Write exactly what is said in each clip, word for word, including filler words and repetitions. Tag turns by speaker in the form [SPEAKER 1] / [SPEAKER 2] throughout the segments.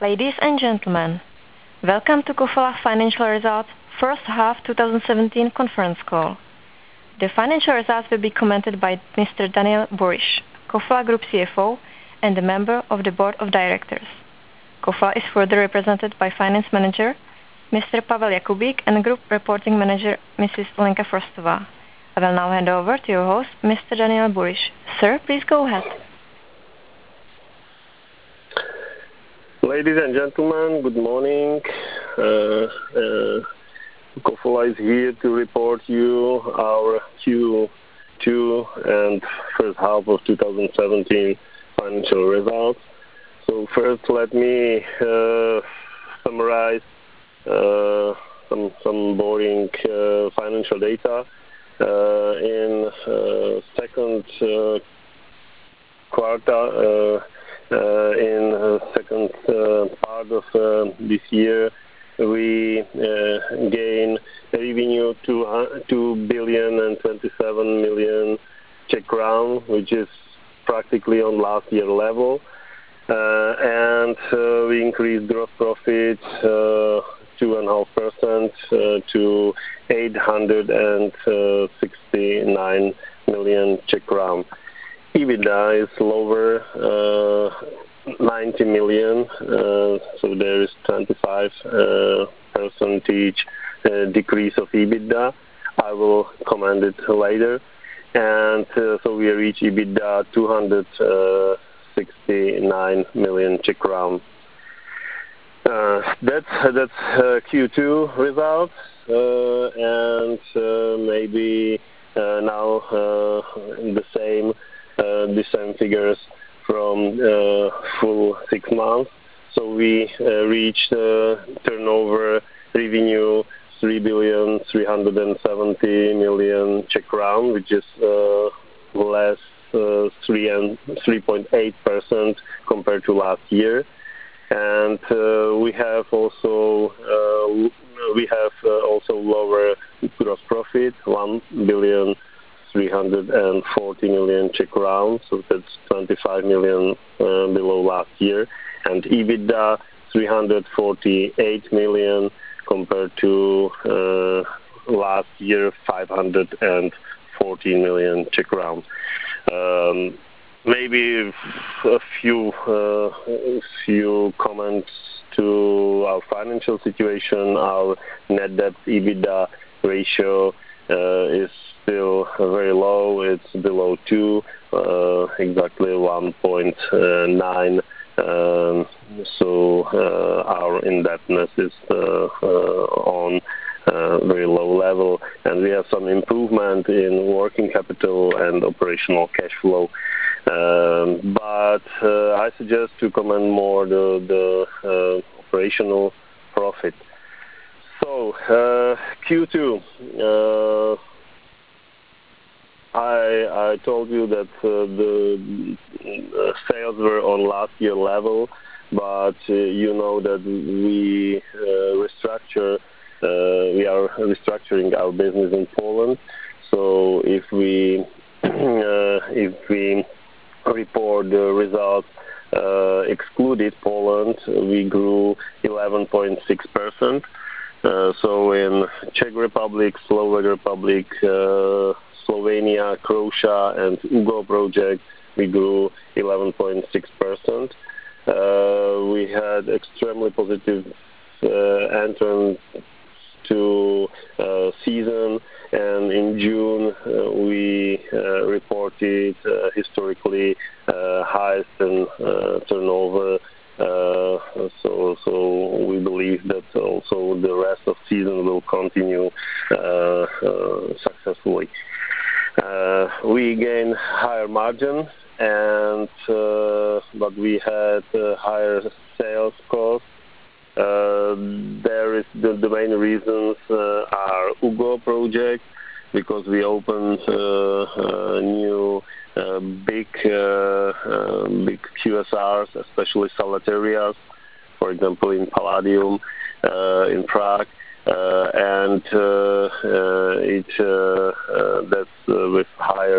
[SPEAKER 1] Ladies and gentlemen, welcome to Kofola Financial Results First Half twenty seventeen conference call. The financial results will be commented by Mister Daniel Buryš, Kofola Group C F O and a member of the Board of Directors. Kofola is further represented by Finance Manager Mister Pavel Jakubík and Group Reporting Manager Missus Lenka Frostová. I will now hand over to your host, Mister Daniel Buryš. Sir, please go ahead.
[SPEAKER 2] Ladies and gentlemen, good morning. Uh, uh, Kofola is here to report you our Q two and first half of two thousand seventeen financial results. So first, let me uh, summarize uh, some some boring uh, financial data. Uh, in uh, second uh, quarter. Uh, Uh, in the second uh, part of uh, this year, we uh, gain revenue to uh, two billion and twenty-seven million Czech crown, which is practically on last year level, uh, and uh, we increased gross profit uh, two and a half percent uh, to eight hundred and sixty-nine million Czech crown. EBITDA is lower, uh, ninety million, uh, so there is twenty-five uh, percentage uh, decrease of EBITDA. I will comment it later. And uh, so we reach EBITDA two hundred sixty-nine million Czech crown. Uh, that's that's uh, Q two results, uh, and uh, maybe uh, now uh, the same. Uh, the same figures from uh, full six months. So we uh, reached uh, turnover revenue three billion three hundred seventy million Czech crown, which is uh, less uh, three and three point eight percent compared to last year. And uh, we have also uh, we have uh, also lower gross profit, one billion three hundred forty million Czech crowns, so that's twenty-five million uh, below last year, and EBITDA three hundred forty-eight million compared to uh, last year five hundred fourteen million Czech crowns. Um, maybe a few uh, a few comments to our financial situation. Our net debt EBITDA ratio uh, is still very low. It's below two, uh, exactly one point nine. Um, so uh, our indebtedness is uh, uh, on a very low level, and we have some improvement in working capital and operational cash flow. Um, but uh, I suggest to comment more the, the uh, operational profit. So uh, Q two. Uh, I, I told you that uh, the uh, sales were on last year level, but uh, you know that we uh, restructure, uh, we are restructuring our business in Poland. So if we uh, if we report the results uh, excluded Poland, we grew eleven point six percent. Uh, so in Czech Republic, Slovak Republic, uh, Slovenia, Croatia, and U G O project, we grew eleven point six percent. Uh, we had extremely positive uh, entrance to uh, season, and in June uh, we uh, reported uh, historically uh, highest in uh, turnover. Uh, so, so we believe that also the rest of season will continue uh, uh, successfully. Uh, we gain higher margin, and uh, but we had uh, higher sales costs. Uh, there is the, the main reasons uh, are U G O project, because we opened uh, uh, new uh, big uh, uh, big Q S Rs, especially salad areas, for example in Palladium uh, in Prague. Uh, and uh, uh, it uh, uh, that's uh, with higher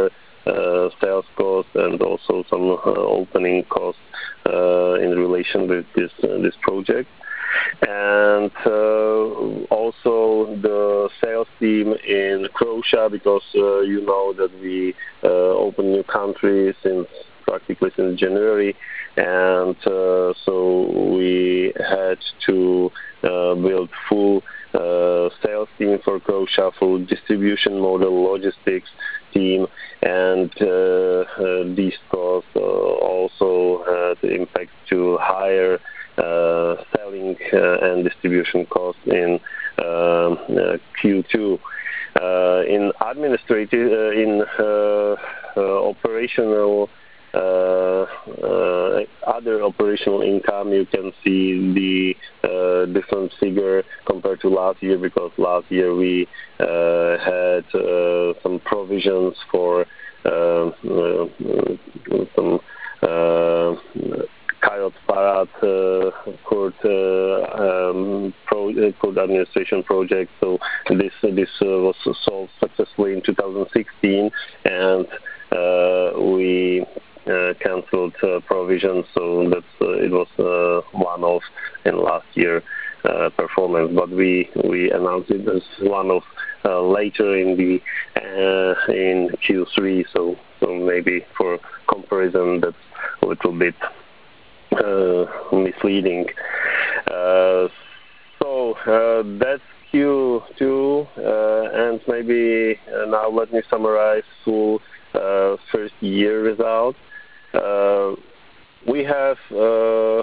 [SPEAKER 2] uh, sales costs and also some uh, opening costs uh, in relation with this uh, this project. And uh, also the sales team in Croatia, because uh, you know that we uh, opened new country since practically since January, and uh, so we had to uh, build full uh, sales team for Croatia, full distribution model, logistics team, and uh, uh, these costs uh, also had impact to higher uh, selling uh, and distribution costs in uh, uh, Q two. Uh, in administrative, uh, in uh, uh, operational Uh, uh, other operational income, you can see the uh, different figure compared to last year, because last year we uh, had uh, some provisions for uh, uh, some uh, Kajot Parad uh, court, uh, um, pro, uh, court administration project. So this this uh, was solved successfully in two thousand sixteen, and uh, we Uh, cancelled uh, provisions, so that's uh, it was uh, one-off in last year uh, performance. But we we announced it as one-off uh, later in the uh, in Q three. So so maybe for comparison, that's a little bit uh, misleading. Uh, so uh, that's Q two, uh, and maybe uh, now let me summarize full uh, first year results. Uh, we have uh,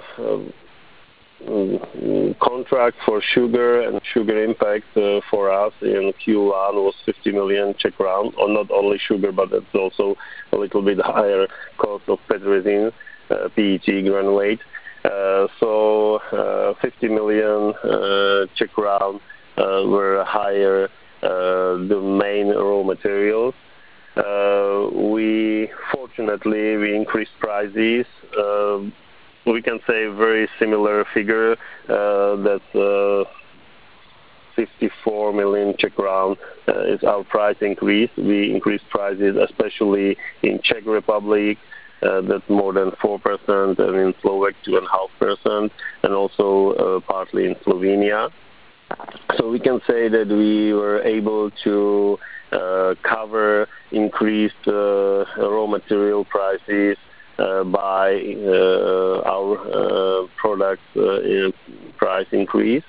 [SPEAKER 2] um, contract for sugar and sugar impact uh, for us in Q one was fifty million Czech crown, or not only sugar, but it's also a little bit higher cost of P E T resin, uh, P E T granulate. Uh, so uh, fifty million uh, Czech crown uh, were higher uh, the main raw materials. Uh, we fortunately we increased prices. Uh, we can say very similar figure. Uh, that's uh, fifty-four million Czech crown uh, is our price increase. We increased prices, especially in Czech Republic. Uh, that's more than four percent, and in Slovak two and a half percent, and also uh, partly in Slovenia. So we can say that we were able to uh, cover increased uh, raw material prices uh, by uh, our uh, product uh, price increase,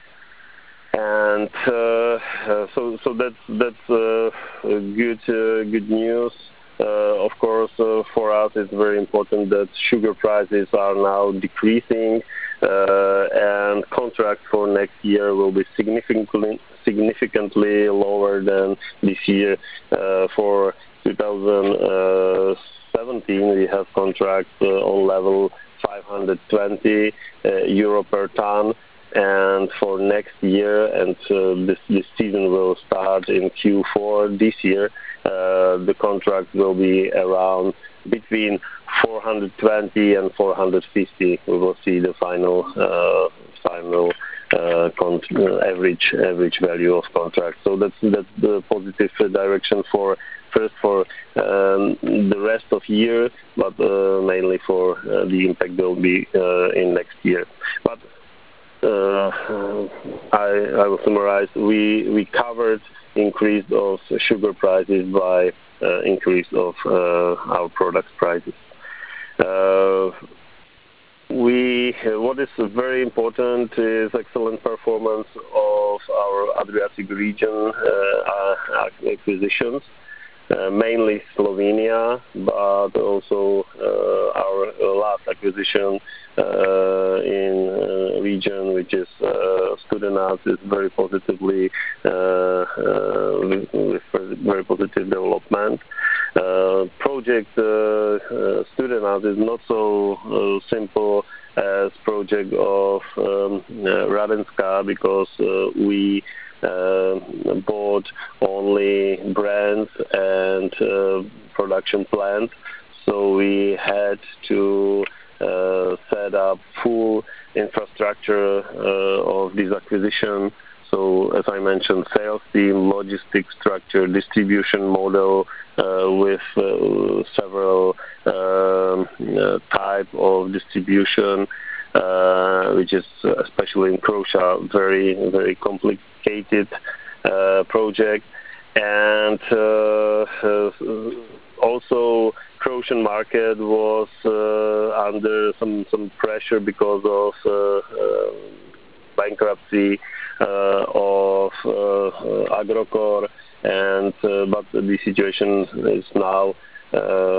[SPEAKER 2] and uh, so so that's that's uh, good uh, good news. Uh, of course, uh, for us it's very important that sugar prices are now decreasing, uh, and contracts for next year will be significantly significantly lower than this year. Uh, for two thousand seventeen, we have contracts uh, on level five hundred twenty uh, euro per ton, and for next year, and uh, this this season will start in Q four this year. Uh, the contract will be around between four hundred twenty and four hundred fifty. We will see the final uh, final uh, uh, average average value of contract. So that's that's the positive direction for first for um, the rest of year, but uh, mainly for uh, the impact will be uh, in next year. But uh, I, I will summarize. We we covered increase of sugar prices by uh, increase of uh, our product prices. Uh, we what is very important is excellent performance of our Adriatic region uh, acquisitions, uh, mainly Slovenia, but also uh, our last acquisition uh, in uh, region, which is uh, Studenac, is very positively uh, uh, with, with very positive development. Uh, project uh, uh, Studenac is not so uh, simple as project of um, uh, Radenska, because uh, we uh, bought only brands and uh, production plants, so we had to uh, set up full infrastructure uh, of this acquisition. So as I mentioned, sales team, logistics structure, distribution model uh, with uh, several um, uh, type of distribution, uh, which is uh, especially in Croatia very very complicated uh, project, and uh, uh, also Croatian market was uh, under some some pressure because of uh, uh, bankruptcy uh, of uh, Agrokor, and uh, but the situation is now uh,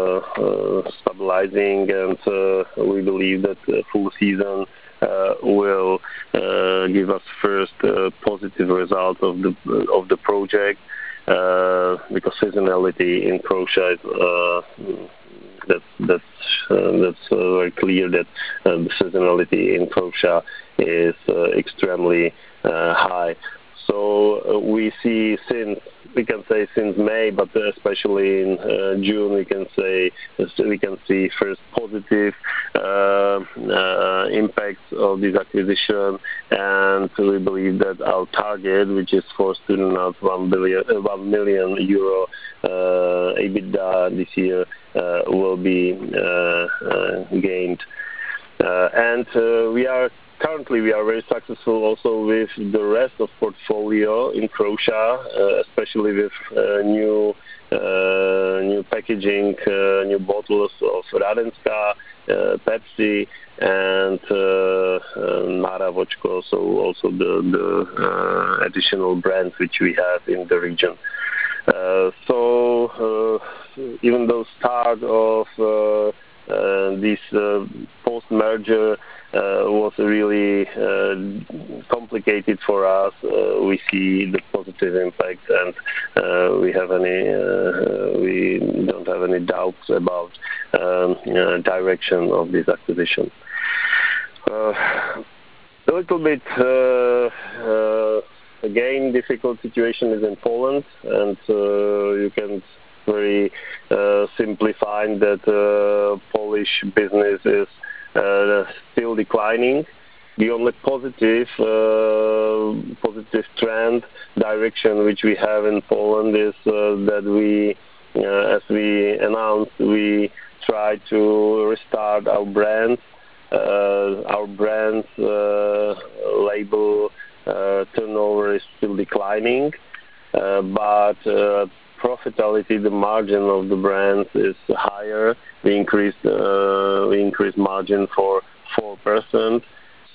[SPEAKER 2] uh, stabilizing, and uh, we believe that the full season uh, will uh, give us first uh, positive result of the of the project, uh, because seasonality in Croatia is uh, that's that's uh, that's uh, very clear that uh, the seasonality in Croatia is uh, extremely uh, high. So uh, we see since we can say since May, but especially in uh, June, we can say we can see first positive uh, uh, impacts of this acquisition, and we believe that our target, which is for student one billion, uh, one million euro uh, EBITDA this year, uh, will be uh, uh, gained, uh, and uh, we are. Currently, we are very successful also with the rest of portfolio in Croatia, uh, especially with uh, new uh, new packaging, uh, new bottles of Radenska, uh, Pepsi, and uh, uh, Mara Vočko, so also the, the uh, additional brands which we have in the region. Uh, so uh, even though start of uh, uh, this uh, post-merger Uh, was really uh, complicated for us. Uh, we see the positive impact, and uh, we have any uh, we don't have any doubts about um, uh, direction of this acquisition. Uh, a little bit uh, uh, again difficult situation is in Poland, and uh, you can very uh, simply find that uh, Polish business is Uh, still declining. The only positive uh, positive trend direction which we have in Poland is uh, that we, uh, as we announced, we try to restart our brands. Uh, our brands uh, label uh, turnover is still declining, uh, but uh, profitability, the margin of the brands is higher. We increased uh, we increased margin for four percent.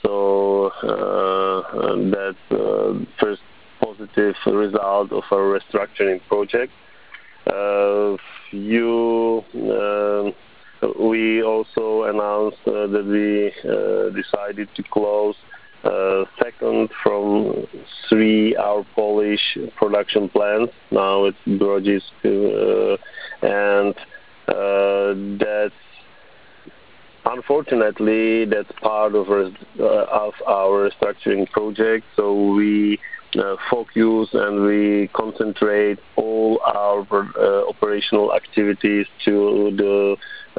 [SPEAKER 2] So uh, that's uh, first positive result of our restructuring project. Uh, you, uh, we also announced uh, that we uh, decided to close uh, second from three our Polish production plants. Now it's Grodzisk, uh, and uh, that's unfortunately that's part of, uh, of our restructuring project. So we uh, focus and we concentrate all our uh, operational activities to the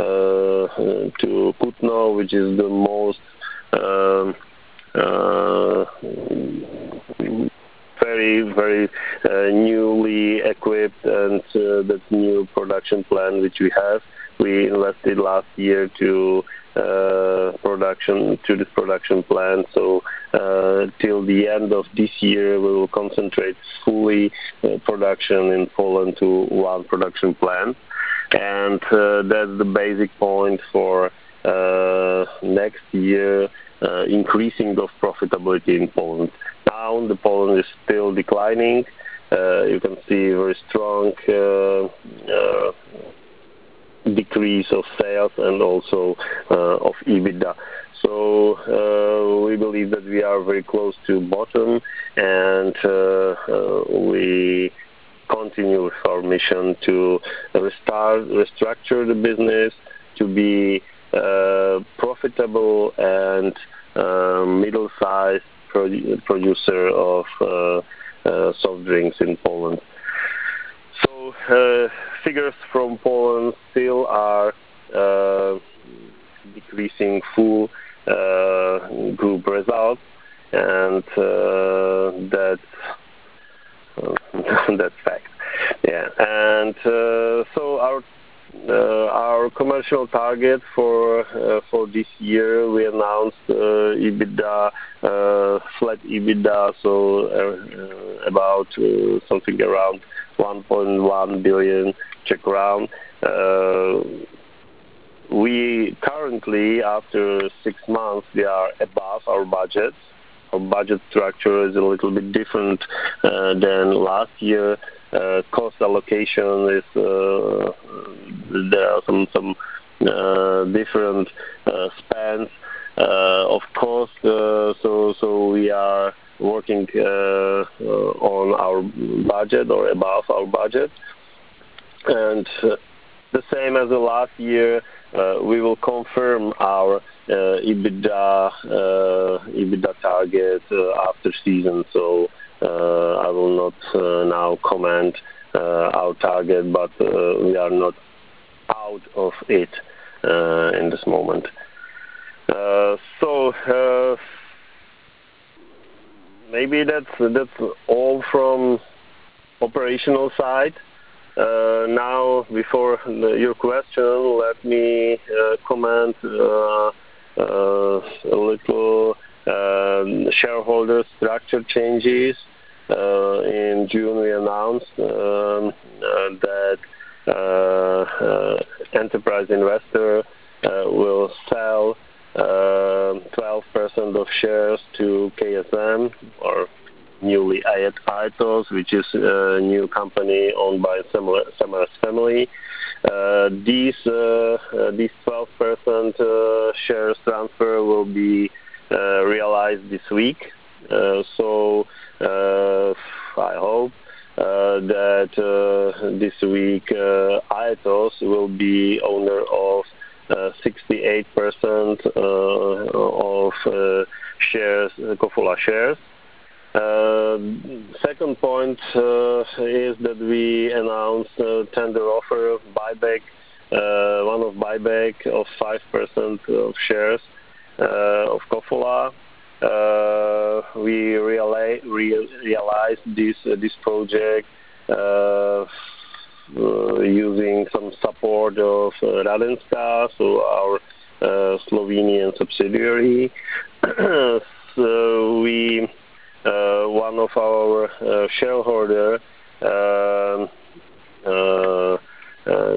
[SPEAKER 2] uh, to Kutno, which is the most um, uh, very very uh, newly equipped and uh, that new production plant which we have. We invested last year to uh, production to this production plant. So uh, till the end of this year, we will concentrate fully uh, production in Poland to one production plant, and uh, that's the basic point for uh, next year. Uh, increasing of profitability in Poland. Now the Poland is still declining. Uh, you can see very strong uh, uh, decrease of sales and also uh, of EBITDA. So uh, we believe that we are very close to bottom, and uh, uh, we continue with our mission to restart, restructure the business to be uh, profitable and uh, middle-sized produ producer of uh, uh, soft drinks in Poland. So uh, figures from Poland still are uh, decreasing full uh, group results, and uh, that's uh, that's fact. Yeah, and uh, so our uh, our commercial target for uh, for this year, we announced uh, EBITDA, uh, flat EBITDA, so uh, about uh, something around one point one billion Czech crown. Uh, we currently, after six months, we are above our budget. Our budget structure is a little bit different uh, than last year. Uh, cost allocation is uh, there are some some uh, different uh, spans uh, of cost. Uh, so so we are working uh, uh, on our budget or above our budget, and uh, the same as the last year. Uh, we will confirm our uh, EBITDA uh, EBITDA target uh, after season. So uh, I will not uh, now comment uh, our target, but uh, we are not out of it uh, in this moment. Uh, so uh, maybe that's that's all from operational side. Uh, now, before the, your question, let me uh, comment uh, uh, a little uh, shareholder structure changes. Uh, in June, we announced um, uh, that uh, uh, enterprise investor uh, will sell uh, twelve percent of shares to K S M, or newly Aetos, which is a new company owned by Samaras family. Uh, these uh, uh, these twelve percent uh, shares transfer will be uh, realized this week. Uh, so uh, I hope uh, that uh, this week uh, Aetos will be owner of uh, sixty-eight percent uh, of uh, shares, Kofola shares. Uh, second point uh, is that we announced a tender offer of buyback, uh, one of buyback of five percent of shares uh, of Kofola. Uh, we reali re realized this uh, this project uh, uh, using some support of uh, Radenska, so our uh, Slovenian subsidiary. So we. Uh, one of our uh, shareholder uh, uh, uh,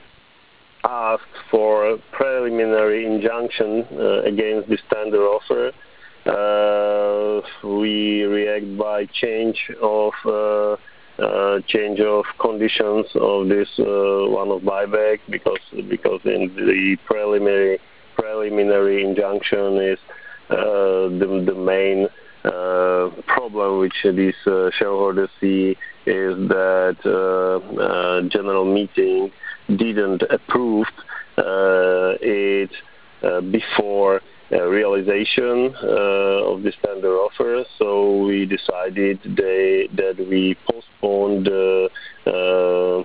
[SPEAKER 2] asked for a preliminary injunction uh, against this tender offer. Uh, we react by change of uh, uh, change of conditions of this uh, one of buyback, because because in the preliminary preliminary injunction is uh, the the main Uh, problem which these uh, shareholders see is that uh, uh, general meeting didn't approve uh, it uh, before uh, realization uh, of this tender offer. So we decided they, that we postponed uh, uh,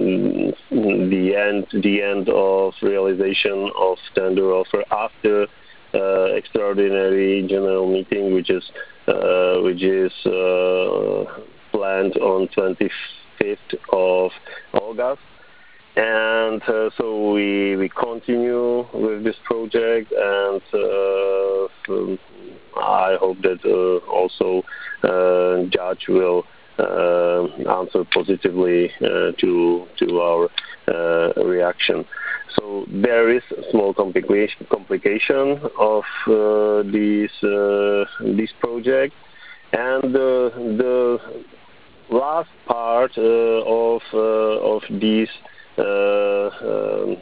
[SPEAKER 2] the end the end of realization of tender offer after uh, extraordinary general meeting, which is Uh, which is uh, planned on twenty-fifth of August, and uh, so we we continue with this project, and uh, I hope that uh, also uh, judge will uh, answer positively uh, to to our uh, reaction. So there is a small complication complication of uh, this uh, this project, and uh, the last part uh, of uh, of this uh, um,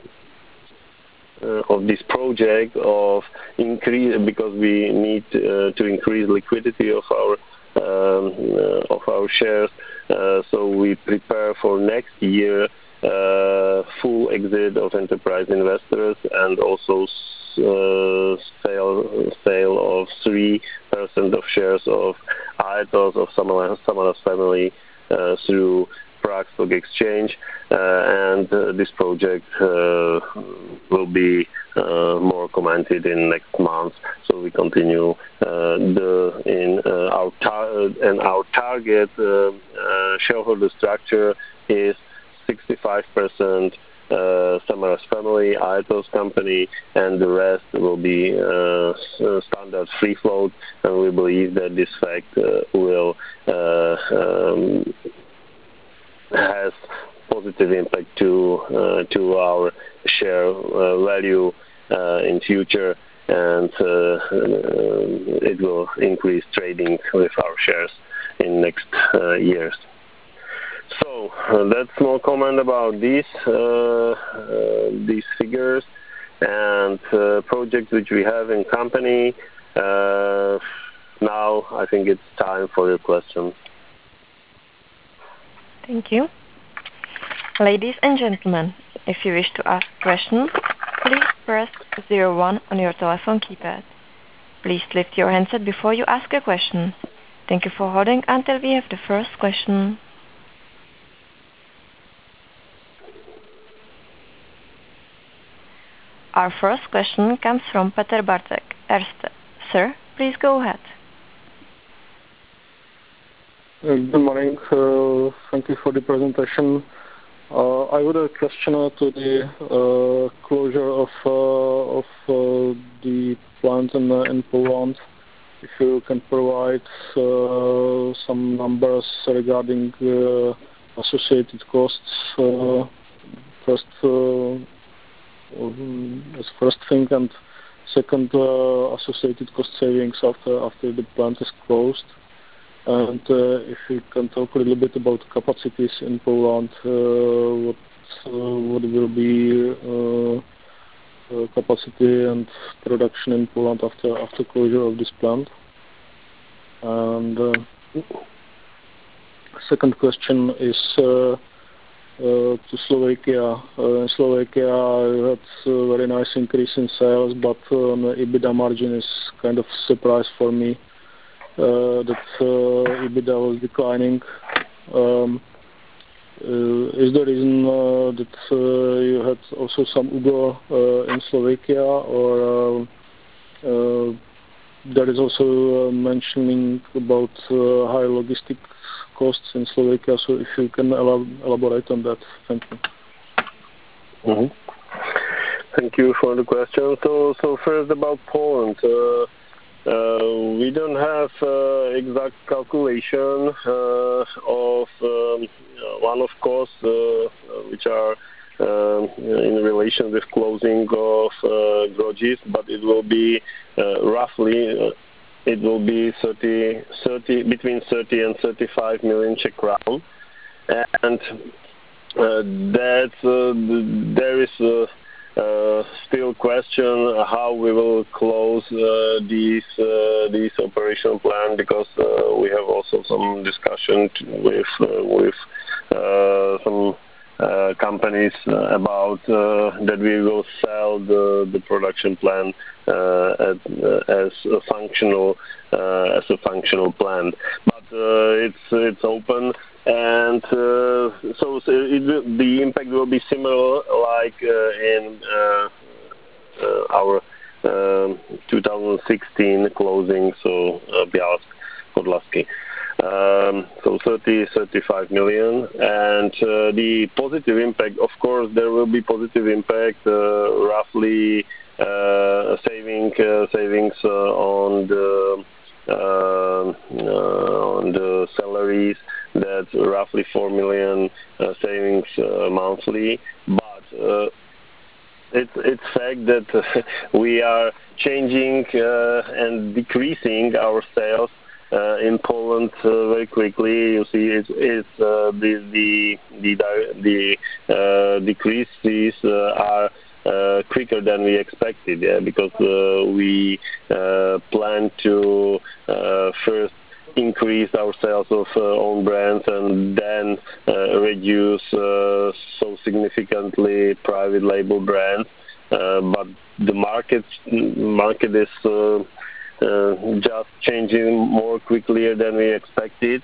[SPEAKER 2] uh, of this project of increase, because we need uh, to increase liquidity of our um, uh, of our shares. Uh, so we prepare for next year. Uh, full exit of enterprise investors, and also uh, sale sale of three percent of shares of Aetos of Samaras family uh, through private Prague Stock Exchange, uh, and uh, this project uh, will be uh, more commented in next month. So we continue uh, the in uh, our tar and our target uh, uh, shareholder structure is sixty-five percent uh, Samaras family, Aetos company, and the rest will be uh, standard free float. And we believe that this fact uh, will uh, um, has positive impact to uh, to our share uh, value uh, in future, and uh, uh, it will increase trading with our shares in next uh, years. So uh, that's small comment about these uh, uh, these figures and uh, projects which we have in company. Uh, now I think it's time for your questions.
[SPEAKER 1] Thank you. Ladies and gentlemen, if you wish to ask questions, please press zero one on your telephone keypad. Please lift your handset before you ask a question. Thank you for holding until we have the first question. Our first question comes from Peter Bartek, Erste. Sir, please go ahead.
[SPEAKER 3] Uh, good morning. Uh, thank you for the presentation. Uh, I would have a question to the uh, closure of uh, of uh, the plant in, uh, in Poland. If you can provide uh, some numbers regarding uh, associated costs, uh, first uh, as first thing, and second uh, associated cost savings after after the plant is closed. And uh, if you can talk a little bit about capacities in Poland, uh, what uh, what will be uh, uh, capacity and production in Poland after after closure of this plant? And uh, second question is uh, uh, to Slovakia. Uh, in Slovakia, you had a very nice increase in sales, but uh, the EBITDA margin is kind of a surprise for me. Uh, that uh, EBITDA was declining. Um, uh, is the reason uh, that uh, you had also some U G O uh, in Slovakia, or uh, uh, there is also uh, mentioning about uh, high logistics costs in Slovakia? So if you can elab elaborate on that, thank you.
[SPEAKER 2] Mm-hmm. Thank you for the question. So, so first about Poland. Uh, Uh, we don't have uh, exact calculation uh, of um, one of costs uh, which are uh, in relation with closing of uh, Grodzisk, but it will be uh, roughly uh, it will be thirty, thirty between thirty and thirty-five million Czech crown, and uh, that uh, there is. Uh, Uh, still question how we will close uh, these uh, these operational plan, because uh, we have also some discussion with uh, with uh, some uh, companies uh, about uh, that we will sell the the production plan uh, at, uh, as a functional uh, as a functional plant, but uh, it's it's open. And uh, so, so it will, the impact will be similar like uh, in uh, uh, our uh, two thousand sixteen closing, so uh, Bialsk, Podlasky. Um, so thirty, thirty-five million. And uh, the positive impact, of course, there will be positive impact, uh, roughly uh, saving uh, savings uh, on the uh, uh, on the salaries. That's roughly four million uh, savings uh, monthly, but uh, it's it's fact that uh, we are changing uh, and decreasing our sales uh, in Poland uh, very quickly. You see, it's, it's uh, the the the the uh, decreases uh, are uh, quicker than we expected, yeah, because uh, we uh, plan to uh, first increase our sales of uh, own brands and then uh, reduce uh, so significantly private label brands. Uh, but the market market is uh, uh, just changing more quickly than we expected,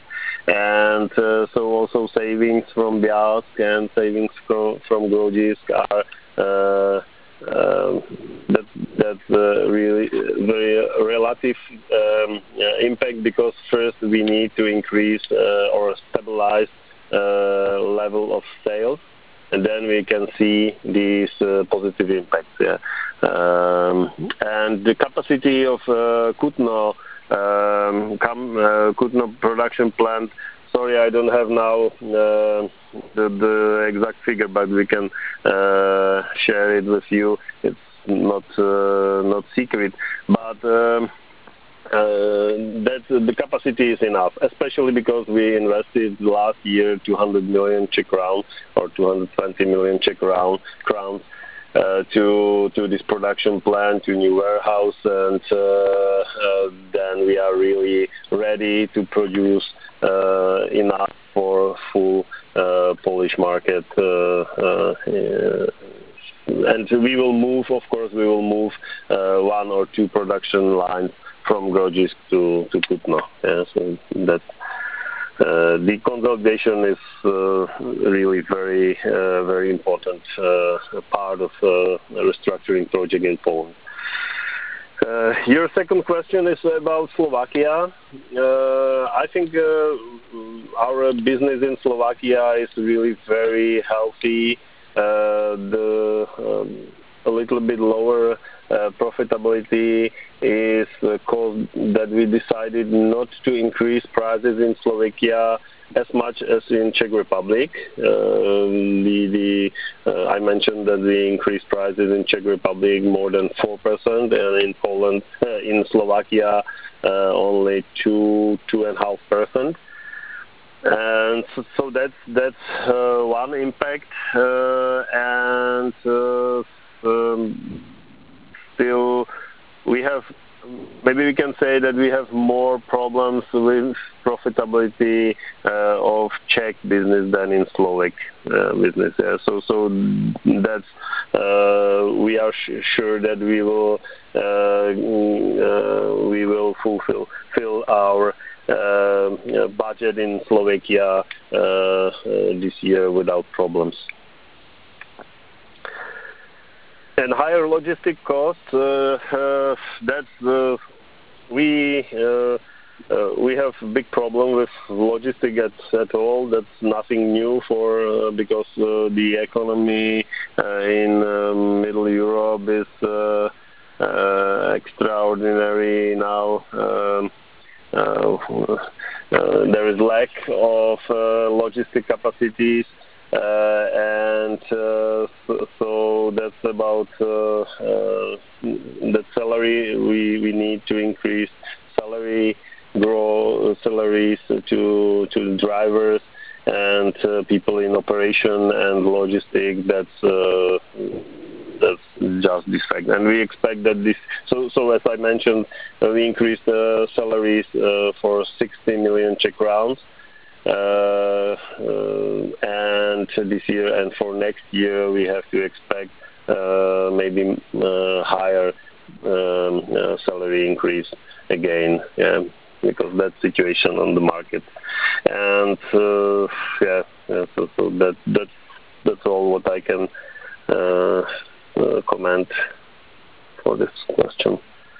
[SPEAKER 2] and uh, so also savings from Białystok and savings from from Grodzisk are uh, uh, that that's uh, really very relative um, uh, impact, because first we need to increase uh, or stabilize uh, level of sales, and then we can see these uh, positive impacts. Yeah. Um, and the capacity of uh, Kutno, um, come, uh, Kutno production plant, sorry, I don't have now uh, the, the exact figure, but we can uh, share it with you. It's not uh, not secret, but um, uh, that the capacity is enough, especially because we invested last year two hundred million Czech crowns or two hundred twenty million Czech crowns uh, to to this production plant, to new warehouse, and uh, uh, then we are really ready to produce uh, enough for full uh, Polish market. Uh, uh, and we will move, of course, we will move uh, one or two production lines from Grodzisk to to Kutno. Yeah, so that uh, the consolidation is uh, really very uh, very important uh, part of uh, a restructuring project in Poland. Uh, your second question is about Slovakia. Uh, I think uh, our business in Slovakia is really very healthy. Uh, the um, a little bit lower uh, profitability is uh, caused that we decided not to increase prices in Slovakia as much as in Czech Republic. Uh, the, the, uh, I mentioned that we increased prices in Czech Republic more than four percent, and in Poland, uh, in Slovakia, uh, only two, two and a half percent. And so, so that's that's uh, one impact, uh, and uh, um, still we have, maybe we can say that we have more problems with profitability uh, of Czech business than in Slovak uh, business. Yeah. So so that's uh, we are sh sure that we will uh, uh, we will fulfill fill our Uh, budget in Slovakia uh, uh, this year without problems. And higher logistic costs, uh, uh, that's uh, we uh, uh, we have a big problem with logistics at, at all. That's nothing new for uh, because uh, the economy uh, in uh, Middle Europe is uh, uh, extraordinary now. Um, Uh, uh, there is lack of uh, logistic capacities, uh, and uh, so, so that's about uh, uh, the salary. We we need to increase salary, grow salaries to to drivers and uh, people in operation and logistics. That's uh, that's just this fact, and we expect that this. So, so as I mentioned, uh, we increased uh, salaries uh, for sixty million Czech crowns, uh, uh, and this year and for next year we have to expect uh, maybe uh, higher um, uh, salary increase again, yeah, because that situation on the market, and uh, yeah, yeah, so, so that that's that's all what I can. Uh, Uh, comment for this question.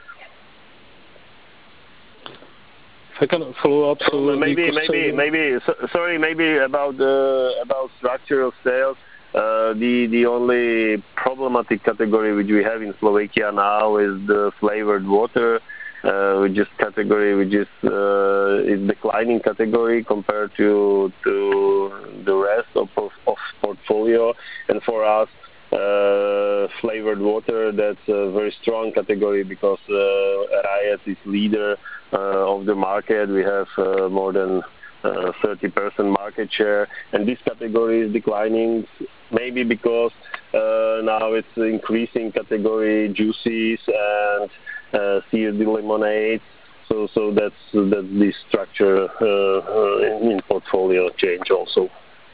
[SPEAKER 3] If I can follow up, so
[SPEAKER 2] maybe, maybe, maybe. So, sorry, maybe about the about structure of sales. Uh, the the only problematic category which we have in Slovakia now is the flavored water, uh, which is category which is uh, is declining category compared to to the rest of of portfolio, and for us. Uh, flavored water, that's a very strong category because uh, Riot is leader uh, of the market. We have uh, more than uh, thirty percent market share, and this category is declining maybe because uh, now it's increasing category juices and uh, C S D lemonades. So, so that's that's the structure uh, in, in portfolio change also.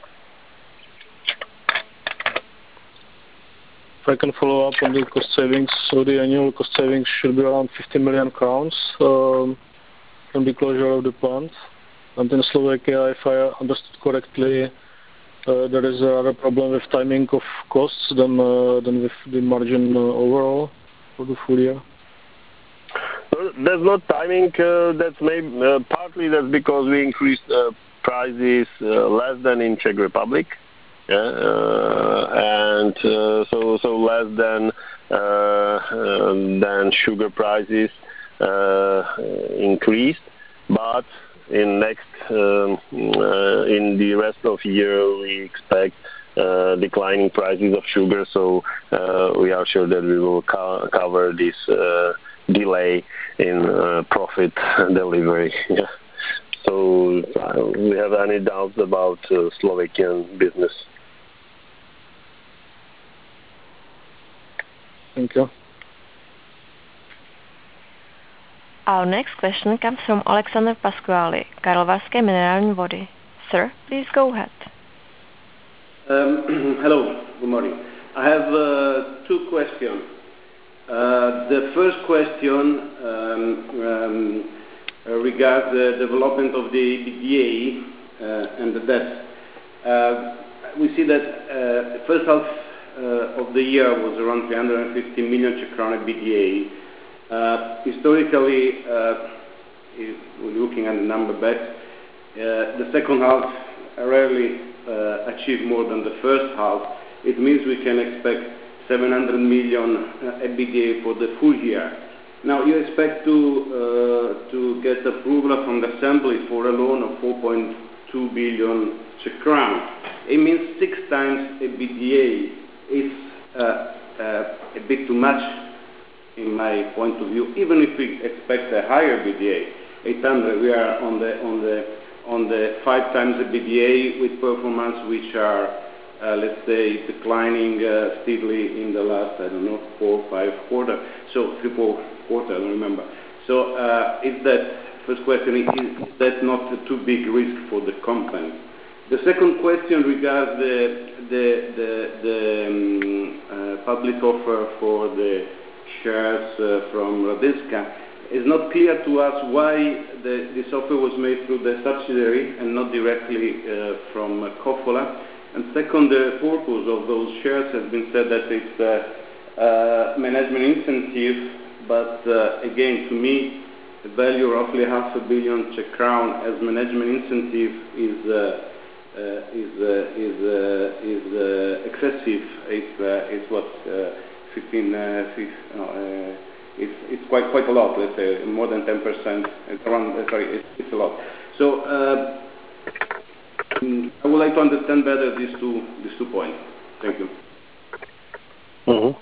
[SPEAKER 3] If I can follow up on the cost savings, so the annual cost savings should be around fifty million crowns um, from the closure of the plant. And in Slovakia, if I understood correctly, uh, there is a problem with timing of costs than uh, than with the margin uh, overall for the full year.
[SPEAKER 2] There's no timing. Uh, that's maybe uh, partly that's because we increased uh, prices uh, less than in Czech Republic, yeah, uh, and uh, so so less than uh, uh, than sugar prices uh, increased. But in next um, uh, in the rest of year we expect uh, declining prices of sugar. So uh, we are sure that we will co cover this Uh, delay in uh, profit delivery. Yeah. So uh, we have any doubts about uh, Slovakian business?
[SPEAKER 3] Thank you.
[SPEAKER 1] Our next question comes from Alexander Pasquale, Karlovarské minerální vody. Sir, please go ahead.
[SPEAKER 4] Um, hello, good morning. I have uh, two questions. Uh, the first question um, um, uh, regards the development of the E B D A uh, and the debt. Uh, we see that uh, the first half uh, of the year was around three hundred fifty million Czech crown E B D A. Uh, historically, uh, if we're looking at the number back, uh, the second half rarely uh, achieved more than the first half. It means we can expect seven hundred million uh, E B D A for the full year. Now you expect to uh, to get approval from the Assembly for a loan of four point two billion Czech crown. It means six times E B D A is uh, uh, a bit too much in my point of view. Even if we expect a higher E B D A, eight hundred, we are on the on the on the five times E B D A with performance which are Uh, let's say, declining uh, steadily in the last, I don't know, four or five quarter, so three, four quarter, I don't remember. So uh, is that, first question, is, is that not a too big risk for the company? The second question regards the, the, the, the um, uh, public offer for the shares uh, from Radenska. It's not clear to us why the, this offer was made through the subsidiary and not directly uh, from uh, Kofola. And second, the purpose of those shares has been said that it's a uh, management incentive, but uh, again, to me, the value roughly half a billion Czech crown as management incentive is uh, uh, is uh, is uh, is uh, excessive. It's uh, it's what uh, fifteen, uh, six, uh, it's it's quite quite a lot. Let's say more than ten percent. It's around. Uh, sorry, it's, it's a lot. So. Uh, I would like to understand better these two these two points. Thank you.
[SPEAKER 2] Mm-hmm.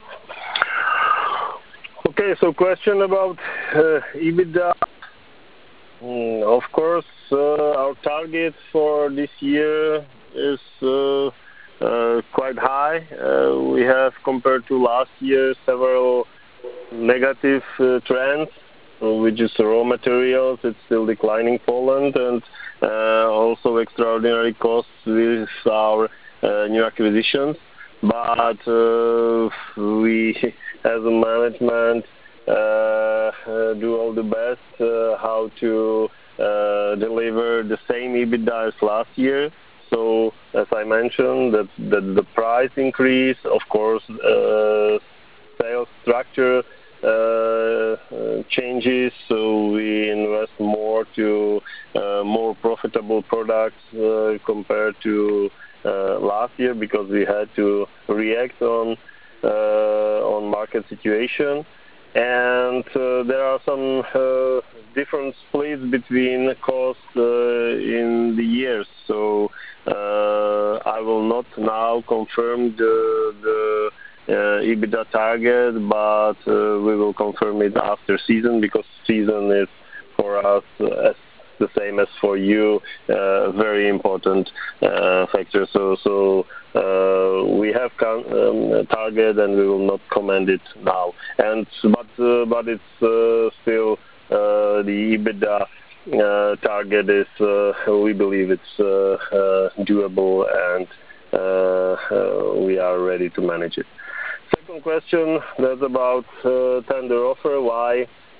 [SPEAKER 2] Okay, so question about uh, EBITDA. Mm, of course, uh, our target for this year is uh, uh, quite high. Uh, we have, compared to last year, several negative uh, trends, which is raw materials. It's still declining Poland, and uh, also extraordinary costs with our uh, new acquisitions. But uh, we, as a management, uh, uh, do all the best uh, how to uh, deliver the same EBITDA as last year. So, as I mentioned, that, that the price increase, of course, uh, sales structure Uh, uh, changes, so we invest more to uh, more profitable products uh, compared to uh, last year, because we had to react on uh, on market situation, and uh, there are some uh, different splits between costs uh, in the years. So uh, I will not now confirm the the Uh, EBITDA target, but uh, we will confirm it after season, because season is for us uh, as the same as for you, uh, very important uh, factor. So, so uh, we have um, a target, and we will not comment it now. And but uh, but it's uh, still uh, the EBITDA uh, target is uh, we believe it's uh, uh, doable, and uh, uh, we are ready to manage it. Second question, that's about uh, tender offer. Why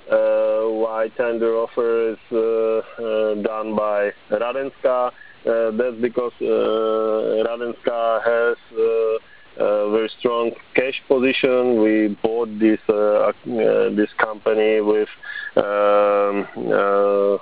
[SPEAKER 2] uh, why tender offer is uh, uh, done by Radenska. Uh, that's because uh, Radenska has uh, a very strong cash position. We bought this uh, uh, this company with um, uh,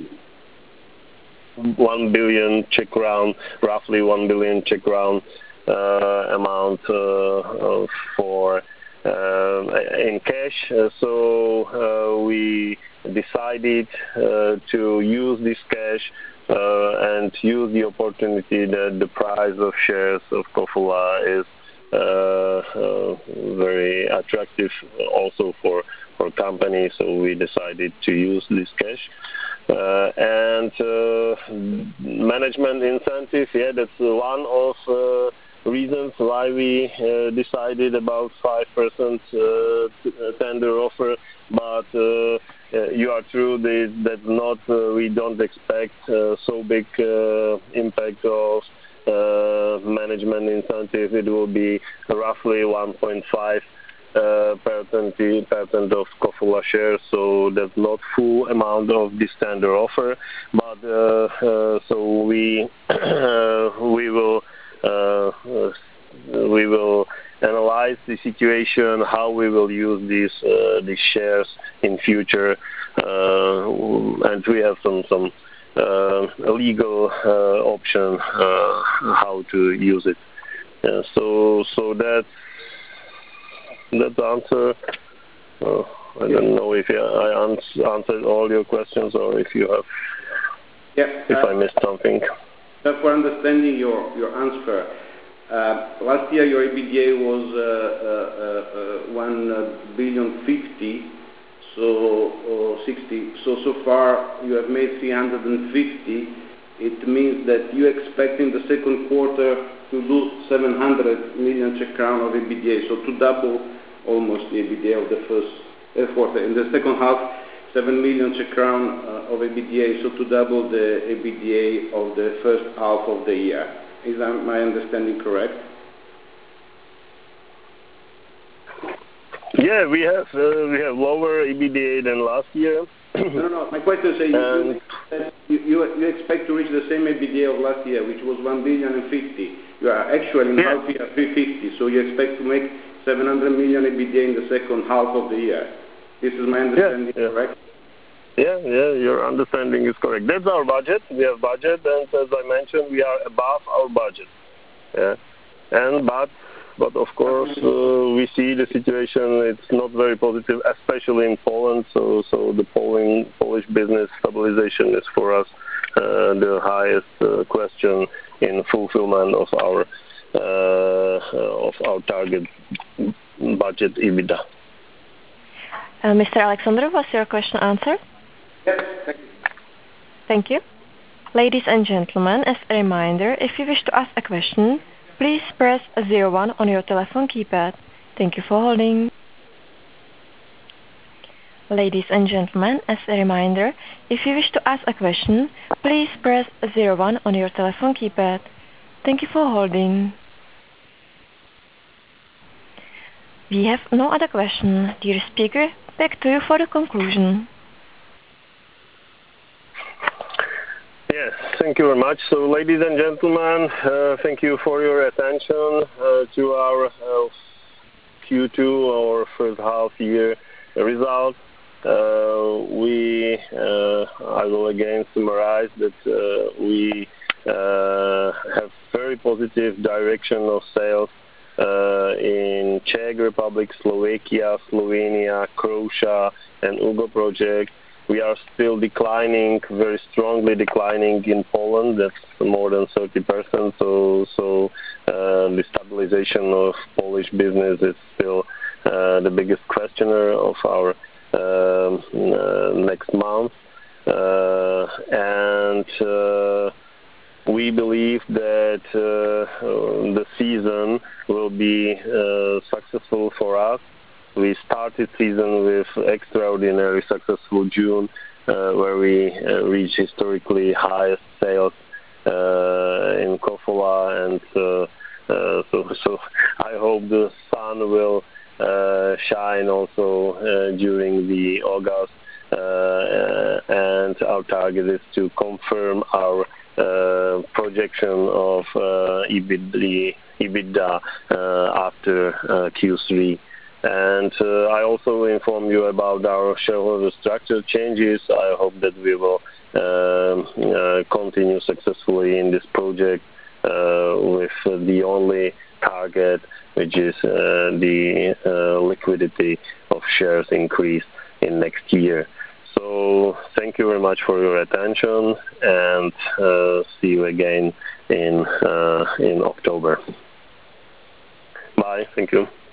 [SPEAKER 2] one billion Czech crown, roughly one billion Czech crown uh, amount uh, for uh, in cash. Uh, so uh, we decided uh, to use this cash uh, and use the opportunity that the price of shares of Kofola is uh, uh, very attractive also for for companies. So we decided to use this cash. Uh, and uh, management incentive, yeah, that's one of uh, reasons why we uh, decided about five percent uh, tender offer. But uh, uh, you are true that that's not. Uh, we don't expect uh, so big uh, impact of uh, management incentive. It will be roughly one point five. Uh, percent, percent of Kofola shares, so that's not full amount of this tender offer, but uh, uh, so we uh, we will uh, we will analyze the situation, how we will use these uh, these shares in future, uh, and we have some some uh, legal uh, option uh, how to use it. Uh, so so that's That answer. Uh, I don't know if I ans answered all your questions or if you have.
[SPEAKER 4] Yeah.
[SPEAKER 2] If
[SPEAKER 4] uh,
[SPEAKER 2] I missed something.
[SPEAKER 4] Uh, for understanding your your answer, uh, last year your E B D A was uh, uh, uh, one billion fifty, so uh, sixty. So so far you have made three hundred fifty. It means that you expect in the second quarter to do seven hundred million Czech crown of E B D A, so to double almost the E B D A of the first uh, quarter. In the second half, seven million Czech crown uh, of E B D A, so to double the E B D A of the first half of the year. Is that my understanding correct?
[SPEAKER 2] Yeah, we have uh, we have lower E B D A than last year.
[SPEAKER 4] no, no, no. My question is, you, you, you, you expect to reach the same E B D A of last year, which was one billion and fifty. You are actually in
[SPEAKER 2] yeah.
[SPEAKER 4] half year three fifty, so you expect to make seven hundred million E B D A in the second half of the year. This is my understanding,
[SPEAKER 2] yeah, yeah.
[SPEAKER 4] correct?
[SPEAKER 2] Yeah, yeah, your understanding is correct. That's our budget. We have budget, and as I mentioned, we are above our budget. Yeah, and but but of course uh, we see the situation. It's not very positive, especially in Poland. So so the Poland Polish business stabilization is for us uh, the highest uh, question in fulfillment of our uh, of our target budget E B D A.
[SPEAKER 1] Uh, Mister Alexander, was your question answered?
[SPEAKER 4] Yes, thank you.
[SPEAKER 1] Thank you. Ladies and gentlemen, as a reminder, if you wish to ask a question, please press zero one on your telephone keypad. Thank you for holding. Ladies and gentlemen, as a reminder, if you wish to ask a question, please press zero one on your telephone keypad. Thank you for holding. We have no other question. Dear speaker, back to you for the conclusion.
[SPEAKER 2] Yes, thank you very much. So, ladies and gentlemen, uh, thank you for your attention uh, to our uh, Q two or first half year results. Uh, we, uh, I will again summarize that uh, we uh, have very positive direction of sales uh, in Czech Republic, Slovakia, Slovenia, Croatia, and UGO project. We are still declining, very strongly declining in Poland. That's more than thirty percent. So, so uh, the stabilization of Polish business is still uh, the biggest questioner of our uh, uh, next month. Uh, and uh, we believe that uh, the season will be uh, successful for us. We started season with extraordinary successful June, uh, where we uh, reached historically highest sales uh, in Kofola, and uh, uh, so so I hope the sun will uh, shine also uh, during the August, uh, and our target is to confirm our uh, projection of uh, EBITDA, EBITDA uh, after uh, Q three. And uh, I also inform you about our shareholder structure changes. I hope that we will um, uh, continue successfully in this project uh, with the only target, which is uh, the uh, liquidity of shares increase in next year. So thank you very much for your attention, and uh, see you again in uh, in October. Bye. Thank you.